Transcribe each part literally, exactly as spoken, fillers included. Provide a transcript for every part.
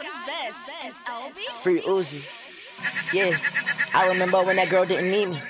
what is this? An L B? Free Uzi. Yeah, I remember when that girl didn't need me.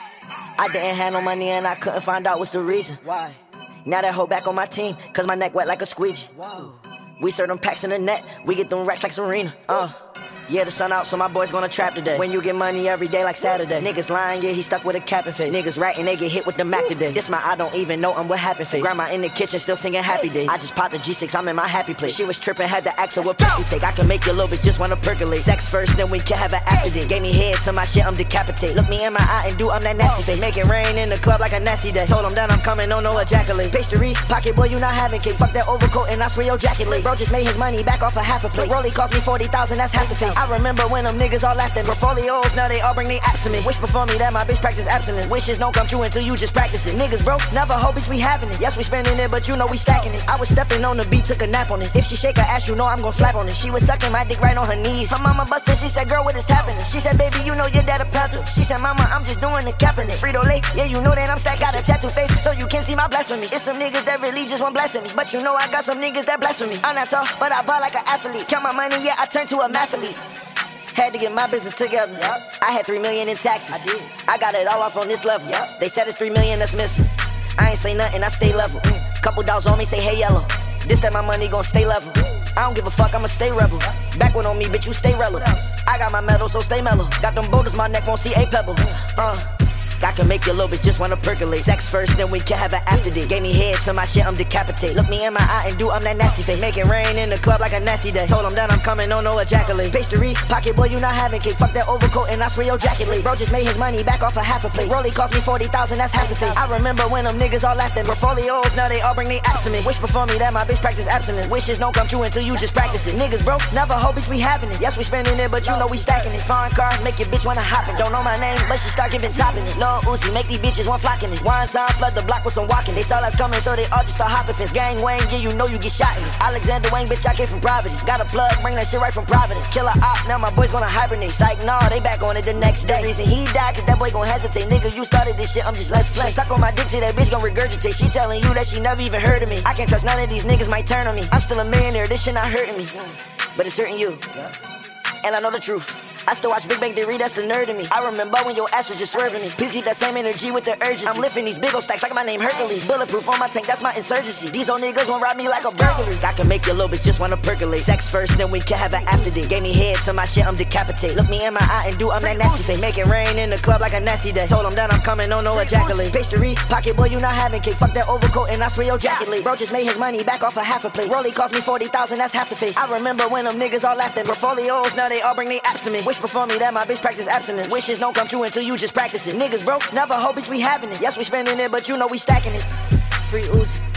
I didn't have no money and I couldn't find out what's the reason. Why? Now that hoe back on my team, cause my neck wet like a squeegee. Whoa. We serve them packs in the net, we get them racks like Serena. Uh. Yeah, the sun out, so my boy's gonna trap today. When you get money every day like Saturday. Niggas lying, yeah, he stuck with a cap and face. Niggas writing, they get hit with the Mac today. This my I don't even know I'm what happened face. Grandma in the kitchen still singing happy days. I just popped the G six, I'm in my happy place. She was tripping, had to ask her what pick you take. I can make your little bitch just wanna percolate. Sex first, then we can have an after date. Gave me head to my shit, I'm decapitate. Look me in my eye and do I'm that nasty face. Make it rain in the club like a nasty day. Told him that I'm coming, no no ejaculate. Pastry, pocket boy, you not having cake. Fuck that overcoat and I swear your jacket late. Bro just made his money back off a half a plate. Rolly cost me forty thousand, that's half the face. I remember when I'm niggas all laughed at portfolios, now they all bring they apps to me. Wish before me that my bitch practice abstinence. Wishes don't come true until you just practice it. Niggas broke, never hope bitch we having it. Yes we spending it, but you know we stacking it. I was stepping on the beat, took a nap on it. If she shake her ass, you know I'm gon' slap on it. She was sucking my dick right on her knees. Her mama busted, she said, girl, what is happening? She said, baby, you know your dad a panther. She said, mama, I'm just doing the Kaepernick. Frito-Lay, yeah, you know that I'm stacked, got a tattoo face, so you can see my blasphemy. It's some niggas that really just want blasphemy, but you know I got some niggas that blasphemy. I'm not tall, but I ball like an athlete. Count my money, yeah, I turn to a mathlete. Had to get my business together. Yep. I had three million in taxes. I did. I got it all off on this level. Yep. They said it's three million that's missing. I ain't say nothing, I stay level. Mm. Couple dollars on me, say hey yellow. This that my money gon' stay level. Mm. I don't give a fuck, I'ma stay rebel. Yep. Backward on me, bitch, you stay relevant. I got my medal, so stay mellow. Got them boulders, my neck won't see a pebble. Mm. Uh. I can make your little bitch just wanna percolate. Sex first, then we can have an after date. Gave me head to my shit, I'm decapitate. Look me in my eye and do I'm that nasty face. Make it rain in the club like a nasty day. Told him that I'm coming, no no ejaculate. Pastry, pocket boy, you not having cake. Fuck that overcoat and I swear your jacket late. Bro just made his money back off a half a plate. Rolly cost me forty thousand, that's half the face. I remember when them niggas all laughed at portfolios, now they all bring they apps to me. Wish before me that my bitch practice abstinence. Wishes don't come true until you just practice it. Niggas broke, never hope bitch we having it. Yes we spending it, but you know we stacking it. Foreign car, make your bitch wanna hop it. Don't know my name, but she start giving topping it. Lil Uzi, make these bitches one flocking it. One time flood the block with some walking. They saw us coming, so they all just start hopping. Fence gang Wayne, yeah, you know you get shot in it. Alexander Wayne, bitch, I came from Providence. Got a plug, bring that shit right from Providence. Killer op, now my boys gonna hibernate. Psych, nah, they back on it the next day. The reason he died, cause that boy gon' hesitate. Nigga, you started this shit, I'm just less play. She suck on my dick till that bitch gon' regurgitate. She telling you that she never even heard of me. I can't trust none of these niggas, might turn on me. I'm still a millionaire, this shit not hurting me, but it's hurting you. And I know the truth. I still watch Big Bang Theory, that's the nerd in me. I remember when your ass was just swerving me. Please keep that same energy with the urgency. I'm lifting these big ol' stacks like my name Hercules. Bulletproof on my tank, that's my insurgency. These old niggas won't rob me like a burglary. I can make your little bitch just wanna percolate. Sex first, then we can have an after date. Gave me head to my shit, I'm decapitate. Look me in my eye and do I'm that nasty face. Make it rain in the club like a nasty day. Told him that I'm coming, no no ejaculate. Pastry, pocket boy, you not having cake. Fuck that overcoat and I swear your jacket late. Bro just made his money back off a half a plate. Rolly cost me forty thousand, that's half the face. I remember when them niggas all laughed at portfolios, now they all bring they apps to me. Wish before me that my bitch practice abstinence. Wishes don't come true until you just practice it. Niggas broke, never hope bitch we having it. Yes we spending it, but you know we stacking it. Free Uzi.